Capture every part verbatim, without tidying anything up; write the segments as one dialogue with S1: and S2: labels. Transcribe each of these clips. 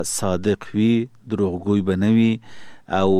S1: صادق وي، دروغګوی به نه وي او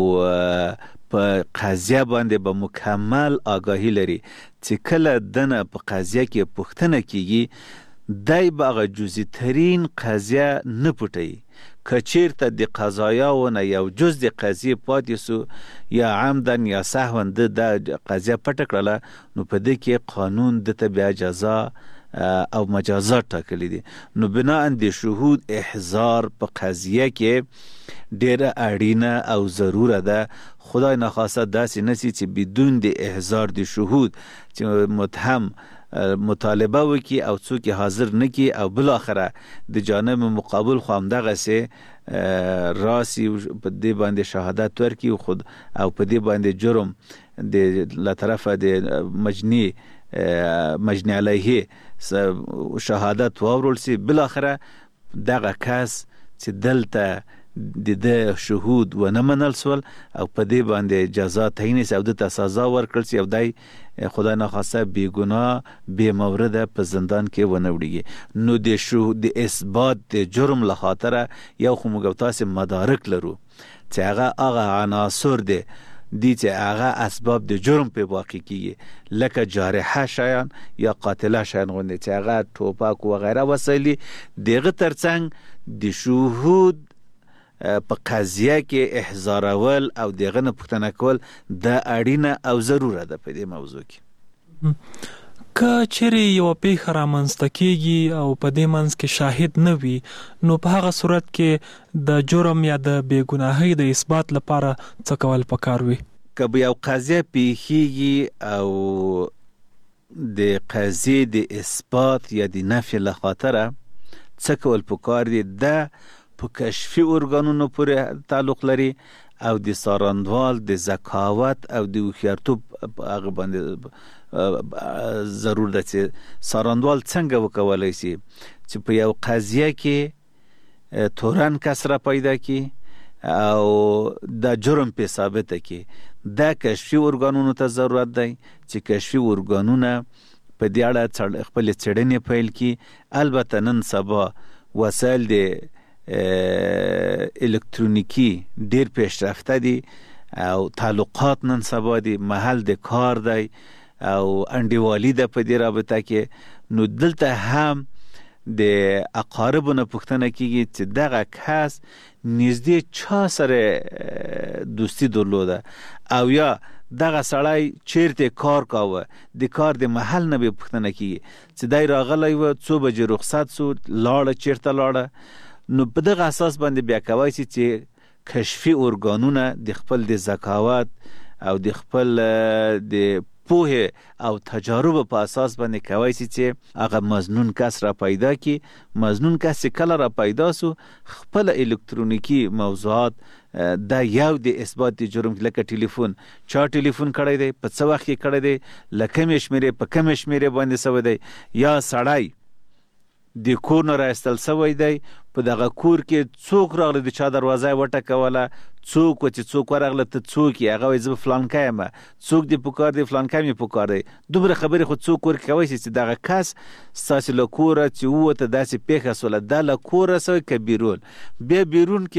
S1: په قضیه باندې به مکمل آگاهی لري چې کله دنه په قضیه کې پوښتنه کیږي دای به هغه جزئی ترین قضیه نه پټوي. که چیرته د قضایاونه یو جز د قضیه پاتې سو یا عمدن یا سهوا د قضیه پټه کړله نو په دې کې قانون دته بیا جزا او مجازات ټاکلي دي. نو بنا د شهود احضار په قضیه کې ډیره اړینه او ضروره ده. خدای نخواسته داسې نسی چې بدون د احضار د شهود چې متهم مطالبه وکي او څوک حاضر نکي او بل اخره د جانب مقابل خو هم دغه سي راسي په دې باندې شهادت ورکي خود او په دې باندې جرم د لا طرفه د مجني مجني علیه شهادت واورول سي بل اخره دغه کس چې دلته د د شهود و نه منل سول او په دې باندې جزا تعیین سي او د سزا ورکړل سي او دای خدای ناخواسته بی ګناه بی مورد په زندان کې ونه وړيږي. نو د شهود د اثبات د جرم له خاطره یو خو موږ تاسو مدارک لرو چې هغه هغه عناصر دي دي چې هغه اسباب د جرم په واقع کیږي لکه جارحه شیان یا قاتله شیان غوندي چې هغه ټوپک و غیره وسایلی دغه ترڅنګ د شهود په قضیه کې احضارول او دغه نه پوښتنه کول د اړینه او ضروره ده په دې موضوع کې.
S2: که چیرې یو پیښه رامنځته کیږي او په دې منځ کې شاهد نه وي نو په هغه صورت کې د جرم یا د بېګناهۍ د اثبات لپاره څه کول پکار وي؟
S1: که به یو قضیه پیښیږي او د قضیې د اثبات یا د نفي له خاطره څه کول پکار دي د په کشفي ارګانونو پورې تعلق لري او د سارندوال د ذکاوت او د هوښیارتوب هغه باندې ضرور ده چې سارندوال څنګه وکولای شي چې په یو قضیه کې تورن کس را پیدا کی او د جرم په ثابته کی د کشفي ارګانونو ته ضرورت دی چې کشفي ارګانونه په دې اړه خپل څېړنې پیل کی. البته نن سبا وسایل د الکترونیکی ډیر پیشرفته دي او تعلقات نن سبا دي محل د کار دی او انډیوالي ده په دې رابطه کې. نو دلته هم د اقاربونو پوښتنه کیږي چې دغه کس نږدې چا سره دوستی درلوده او یا دغه سړی چیرته کار کاوه د کار د محل نه به پوښتنه کیږي چې دای راغلی و څو بجې رخصت سو لاړه چیرته لاړه. نو په دغه اساس باندې بیا کوي چې کشفي ارګانونه د خپل د ذکاوت او د خپل د پوهه او تجارب په اساس باندې کوي چې هغه مظنون کس را پیدا کی. مظنون کس کله را پیدا سو خپل الکترونیکی موضوعات دا یو د اثبات د جرم لکه ټلیفون چا ټلیفون کړی دی په څه وخت کې کړی دی لکه مشمره په کوم مشمره باندې سوی دی یا سړی د کور نه راستل سوی دی په دغه کور کې څوک راغلی د چا دروازه وټکوله څوک چې څوک ورغله ته څوک یې هغه وایي زه فلانکی یم څوک دې پکار دی فلانکی مې پکار دی. دومره خبرې خو څوک ورکوی شي چې دغه کس ستاسې له کوره چې ووته داسې پیښه سوله دا له کوره سوی که بیرون بیا بیرون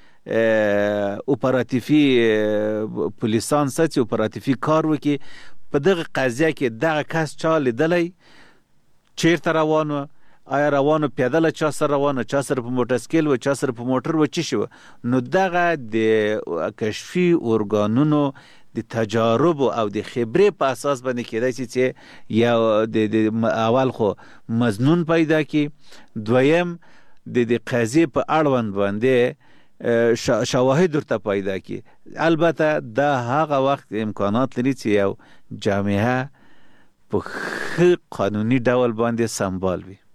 S1: کې اپراتیفي پولیسان ست چې اپراتیفي کار وکړي په دغه قضیه کې دغه کس چا لیدلی چیرته روان و آیا روانو پیاده چا سره روانو چا سره په موټرسایکل و چا سره په موټر و چی شو. نو دغه د کشفي ارګانونو د تجارب او د خبرې په اساس باندې کېدای شي چې یا د اول خو مظنون پیدا کی دویم د د قضیې په اړوند باندې شواهد ورته پیدا کی. البته دا هغه وخت امکانات لري چې یو جامعه په قانوني ډول باندې سمبال وي.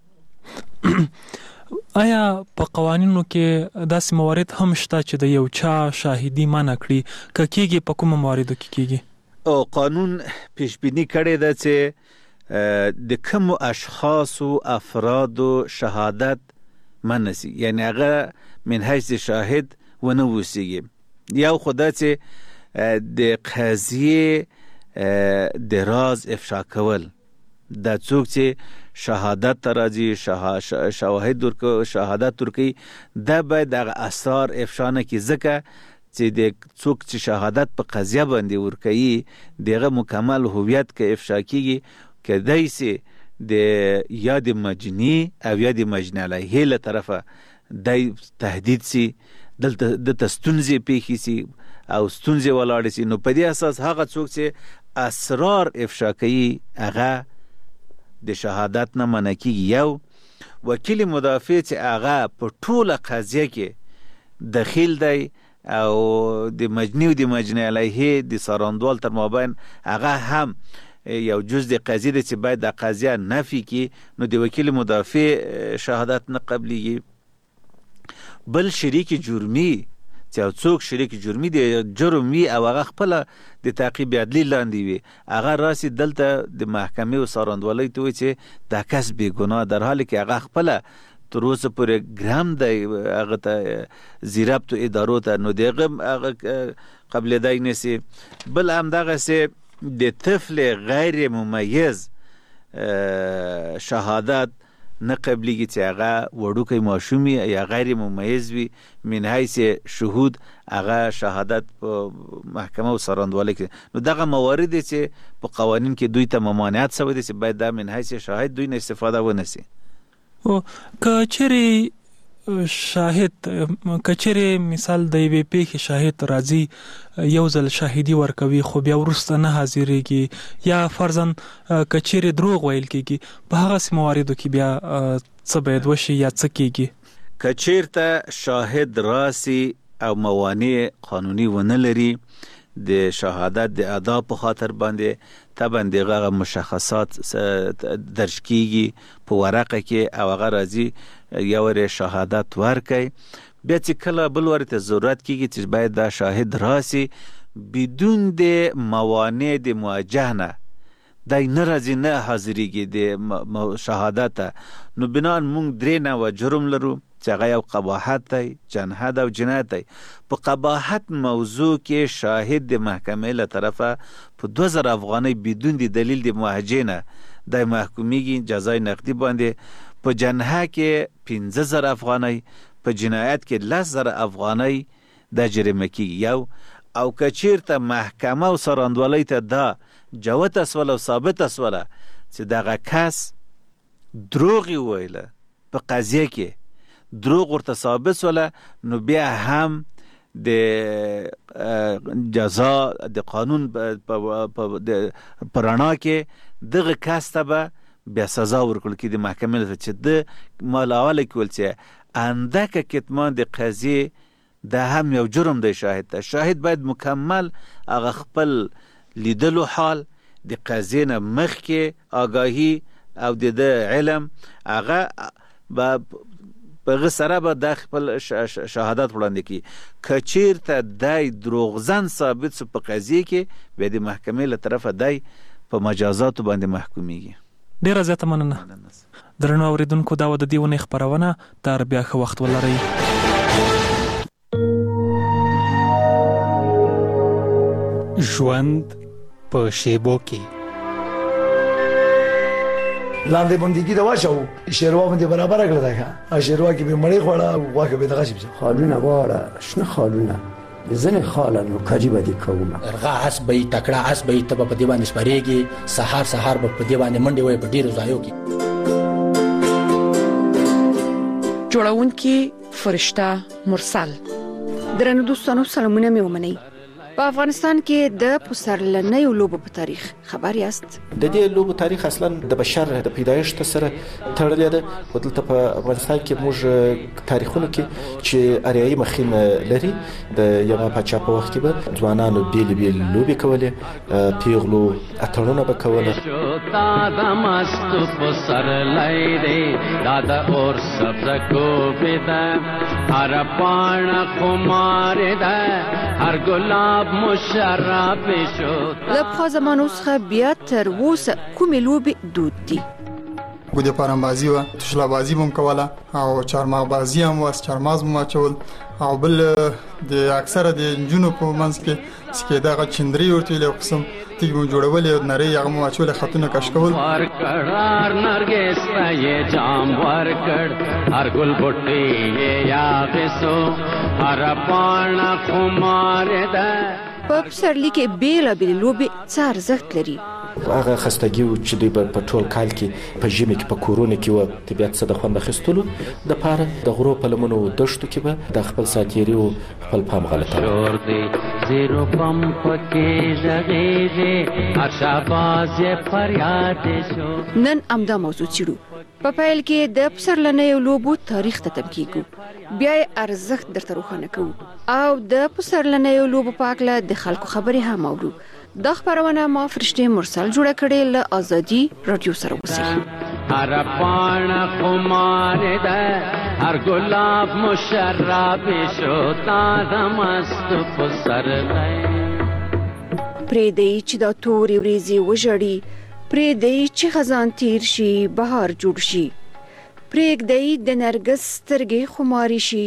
S2: آیا په قوانینو کې داسې موارد هم شته چې د یو چا شاهدي منع کړي که کېږي په کومو مواردو کې کېږي؟
S1: او قانون پیشبینی کړی ده چې د کومو اشخاصو افرادو شهادت منع سي یعنی هغه من حیث شاهد ونه وسیږي. یو خو دا چې د قضیې د راز افشا کول دا څوک چې شهادت راځي شه شواهد ورکو شهادت ورکي دا باید د اسرار افشا نه کی ځکه چې د څوک چې شهادت په قضیه باندې ورکوي دغه مکمل هویت کې افشا کیږي کدی سي د یا د مجنی او یا د مجنی علیه له طرفه د تهدید سي دلته د تستونزې پیښې سي او ستونزې ولاړې سي نو په دې اساس هغه څوک چې اسرار افشا کوي هغه د شهادت نه منع کیږي. یو وکیل مدافع چې هغه په ټوله قضیه کې دخیل دی او د مجنی او د مجنی علیه د سراندوال تر مابین هغه هم یو جز د قضیه دی چې باید د قضیه نفی کی نو د وکیل مدافع شهادت نه قبلیږي. بل شریک جرمی چې څوک شریک جرمی دی جرم وي او هغه خپل د تعقیب عدلی لاندې وي هغه راسي دلته د محکمې او سراندوالۍ ته وي چې دا کس بې ګناه در حالی کې هغه خپل تر اوسه پورې ګرام دی هغه ته زیربط ادارو ته نو دغه هغه قبلېدای نشي. بل همدغسې د طفل غیر ممیز شهادت نه قبلیږي چې هغه وړوکی ماشومي یا غیر ممیز وي من حیث شهود هغه شهادت په محکمه او سراندوالۍ کې نو دغه موارد چې په قوانین کې دوی ته ممانعت شوی دی چې باید دا من حیث شاهد دوی نه استفاده ونه سي.
S2: او کچري شاهد کچري مثال د یوې پیښې شاهد راځي یو ځل شاهدي ورکوي خو بیا وروسته نه حاضرېږي یا فرضاً کچري دروغ ویل کېږي په هغه مواردو کې بیا څه باید وشي یا څه کېږي؟
S1: کچیرته شاهد راسي او موانع قانوني ونه لري د شهادت د ادا په خاطر باندې طبعا دغه مشخصات درج کیږي په ورقه کې او هغه راځي یو ور شهادت ورکړي بیا چې کله بل ورته ضرورت کیږي چې باید دا شاهد راسي بدون د موانع د مواجهه نه دای ناراضي نه حاضرېږي د شهادت نو بنان مونږ درې نه و جرم لرو چې هغه یو قباحت دی جنحت او جنایت دی. په قباحت موضوع کې شاهد د محکمې له طرفه په دو زره افغانۍ بدون د دلیل د موجه نه د محکومیږي جزای نقدي باندې په جنحه کې پنځه زره افغانۍ په جنایت کې لس زره افغانۍ د جریمه کیږي. یو او کچیرته محکمه او سراندوالۍ ته دا جوت اسوله او ثابت اسوله چې دغه کس دروغ ویله په قضیه کې دروغ ورته ثابت سوله نو بیا هم د جزا د قانون په رڼا کې دغه کس ته به بیا سزا ورکړل کېږي د محکمې له چې د مالاوله کې ول چې اندکه کتمان د قضیې دا هم یو جرم دی. شاهد ته شاهد باید مکمل هغه خپل لیدلو حال د قضیې نه مخکې آگاهي او د علم هغه به په سره به د خپل شهادت وړاندې کړي. که چیرته دی دروغزن ثابت سو په قضیې کې بیا د محکمې له طرفه دی په مجازاتو باندې محکومیږي.
S2: ډیره زیاته مننه. درنو اوریدونکو دا و د دې ونې خپرونه تر بیا ښه وخت ولرئ.
S3: ژوند په شیبو کې
S4: لاندې باندې دا واچو شیروا باندې برابر کړل دا شیروا کې به مړی خوړه واکه به دغه شي
S5: خالونه واره شنه خالونه زنه خالانو کاجی بدی کومه
S6: ارغا اس به تکړه اس به ته په دیوان سپریږي سحر سحر په دیوان منډي وای په ډیرو ځایو کې
S7: جوړون کې فرشتہ مرسل درنو دوستانو سلامونه مې ومنئ. په افغانستان کې د پسرلنۍ لوبو په تاریخ خبر یاست؟
S6: د دې لوبو تاریخ اصلا د بشر د پیدایښت سره تړلې ده. ودلته په افغانستان کې موږ تاریخونو کې چې اریایي مخین لري د یو پاچا په وخت کې به ځوانانو بیل بیل لوبي کولې پیغلو اتړونه به کوله.
S8: شوتا د مست پسرلۍ دی دا د اور سبز کو پیدا هر پاڼه خمار ده هر ګلاب مشرب شو.
S7: د په زمانو څخه بیا تر اوسه کومې لوبې دود دي؟
S9: ګوډه پرمبازي و تشلا بازي هم کوله او چارمغ بازي هم واس چارماز هم چول او بل د اکثره د جنونو په منځ کې چې دغه چندري ورته له قسم تیږې مو جوړولې، نرۍ هغه مو اچولې، خطونه کش کول.
S8: ورکړ نرګس ته یې جام ورکړ، هر ګل بوټي یې یاغسو، هر پاڼه خمار ده.
S7: په پسرلي کې بیلابېلې لوبې څه ارزښت لري؟
S6: هغه خستګي چې دوی په ټول کال کې په ژمي کې په کورونه کې و طبیعت څخه د خوند اخیستلو د پاره د غرو په لمنو دښتو کې به د خپل ساتيري او خپل پام غلطه
S8: شور دی زیرو پم پکې ژغېږي، هر شاباز فریاد شو.
S7: نن امدا موضوع چیرو په پیل کې د پسرلنیو لوبو تاریخ ته تم کیږو، بیا یې ارزښت درته روښانه کوو او د پسرلنیو لوبو په اړه د خلکو خبرې هم اورو. دا خبرونه ما فرشته مرسل جوړه کړې له آزادي رادیو سره وسی.
S8: هر پاڼه خمار ده، هر ګلاب مشرب شو، تازه مست پسرلی.
S7: پرې دی چې دا تورې ورېځې وژړي، پرې دی چې خزان تیر شي، بهار جوړ شي. پرېږدی د نرګس سترګې خماري شي،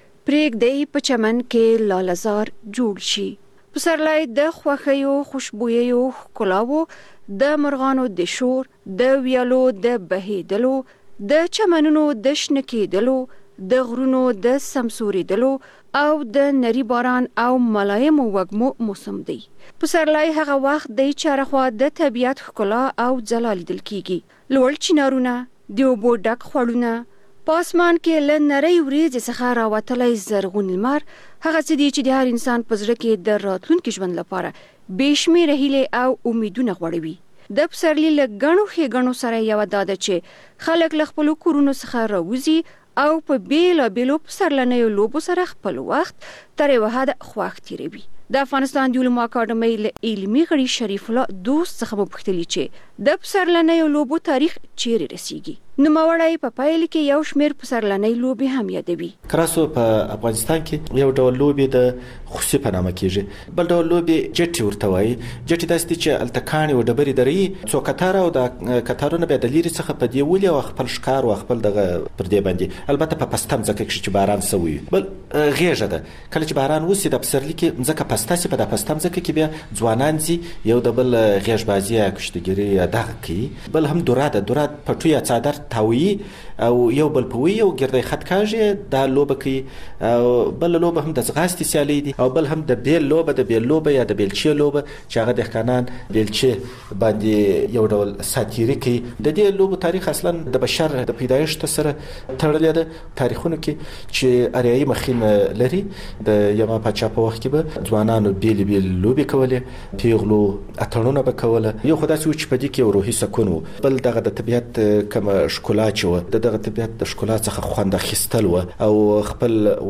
S7: پرېږدی په چمن کې لالزار جوړ شي. پسرلی د خوښیو، خوشبوییو، ښکلاوو، د مرغانو د شور، د ویالو د بهیدلو، د چمنونو د شنه کېدلو، د غرونو د سمسورېدلو او د نری باران او ملایمو وږمو موسم دی. پسرلی هغه وخت دی چې هرخوا د طبیعت ښکلا او ځلا لیدل کیږي. لوړ چنارونه، د اوبو ډک خوړونه، په اسمان کې له نرۍ ورېځې څخه راوتلی زرغون لمر، هغه څه دي چې د هر انسان په زړه کې د راتلونکي ژوند لپاره بې شمېره هیلې او امیدونه غوړوي. د پسرلي له ګڼو ښېګڼو سره یوه دا ده چې خلک له خپلو کورونو څخه راوځي او په بیلابېلو پسرلنیو لوبو سره خپل وخت تر یوه حده خوښ تېروي. د افغانستان د علومو اکاډمۍ له علمي غړي شریف الله دوست څخه مو پوښتلي چې د پسرلنیو لوبو تاریخ چیرې رسیږي. نوموړی په پیل کې یو شمېر پسرلنۍ لوبې هم یادوي.
S6: کراسو په افغانستان کې یو ډول لوبې د خوسي په نامه کېږي، بل ډول لوبې جټي ورته وایي. جټي داسې دي چې هلته کاڼي او ډبرې درې څو کتاره او د کتارونه بیا د لیرې څخه په دې ولي او خپل ښکار او خپل دغه پر دې باندې، البته په پسته مځکه کې چې باران سوی وي. بل غېږه ده، کله چې باران وسي د پسرلي کې مځکه پسته سي، په د پسته مځکه کې بیا ځوانان ځي یو د بل غېږ بازي یا کشتګیري دغه کوي. بل هم دوره ده، دوره پټو یا څادر تاویي او یو بل پوي او ګردی خط کاږي، دا لوبه کوي. او بل لوبه هم د ځغاستې سیالي دي، او بل هم د بیل لوبه، د بیل لوبه یا د بیلچې لوبه چې هغه دهقانان بیلچې باندې یو ډول ساتیري کوي. د دې لوبو تاریخ اصلا د بشر د پیدایښت سره تړلی ده. تاریخونو کې چې اریایي مخین لري، د یما پاچا په وخت کې به ځوانانو بیل بیل لوبې کولې، پیغلو اتړونه به کوله. یو خو داسې و چې په دې کې یو روحي سکون و، بل دغه د طبیعت کومه ښکلا چې و، د دغه طبیعت د ښکلا څخه خوند اخیستل و او خپل